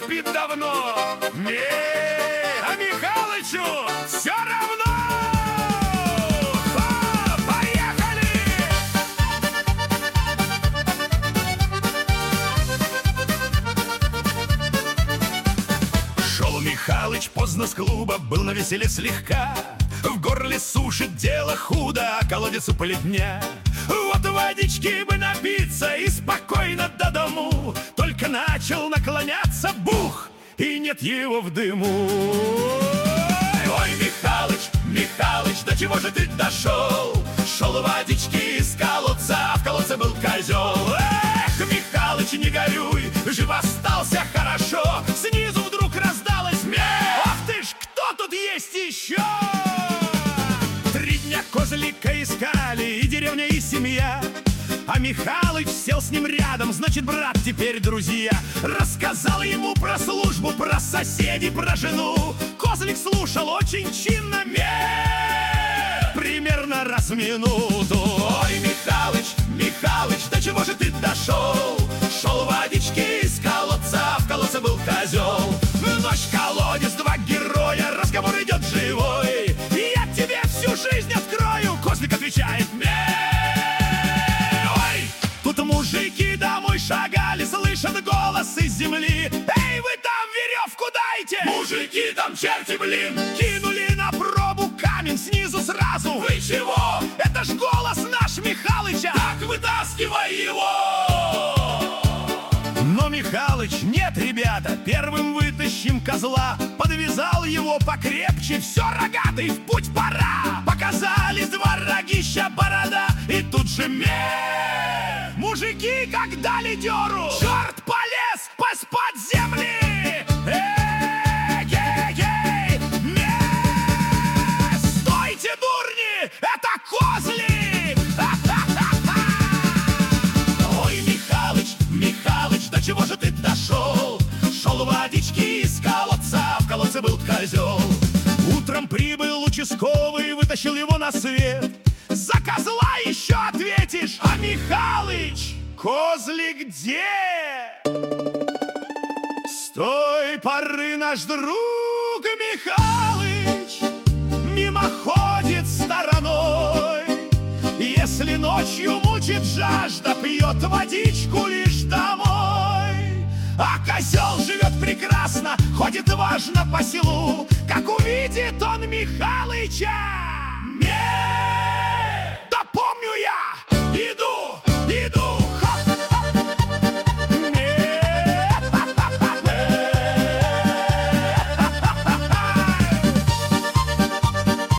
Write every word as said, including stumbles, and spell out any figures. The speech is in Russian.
спит давно. Не, а Михалычу все равно. О, поехали! Шел Михалыч поздно с клуба, был навеселе слегка. В горле сушит, дело худо, а колодец у плетня. Вот водички бы напиться и спокойно до дому. Только начал наклоняться, бух, и нет его в дыму. Ой, Михалыч, Михалыч, до чего же ты дошел? Шел водички из колодца, а в колодце был козел. Эх, Михалыч, не горюй, жив остался хорошо. Снизу вдруг раздалось мя. Ах ты ж, кто тут есть еще? Три дня козлика искали, и деревня, и семья. А Михалыч сел с ним рядом, значит, брат, теперь друзья. Рассказал ему про службу, про соседей, про жену. Козлик слушал очень чинно, ме, примерно раз в минуту. Ой, Михалыч, Михалыч, до чего же ты дошел? Шел водички из колодца, в колодце был козел. Ночь, колодец, два героя, разговор идет живой. Я тебе всю жизнь открою, козлик отвечает, ме. Мужики домой шагали, слышат голос из земли. Эй, вы там веревку дайте! Мужики там черти, блин! Кинули на пробу камень снизу сразу. Вы чего? Это ж голос наш Михалыча! Так вытаскивай его! Но Михалыч: нет, ребята, первым вытащим козла. Подвязал его покрепче, все, рогатый, в путь пора. Показались два рогища, борода, и тут же ме. Мужики как дали дёру, черт полез поспать земли. Эй-гей-гей, ме. Стойте, дурни, это козлик! Ой, Михалыч, Михалыч, до чего же ты дошел? Шел водички из колодца, в колодце был козел. Утром прибыл участковый, вытащил его на свет. За козла еще ответишь, а Михалыч, козлик где? С той поры наш друг Михалыч мимо ходит стороной. Если ночью мучит жажда, пьет водичку лишь домой. А козел живет прекрасно, ходит важно по селу. Как увидит он Михалыча,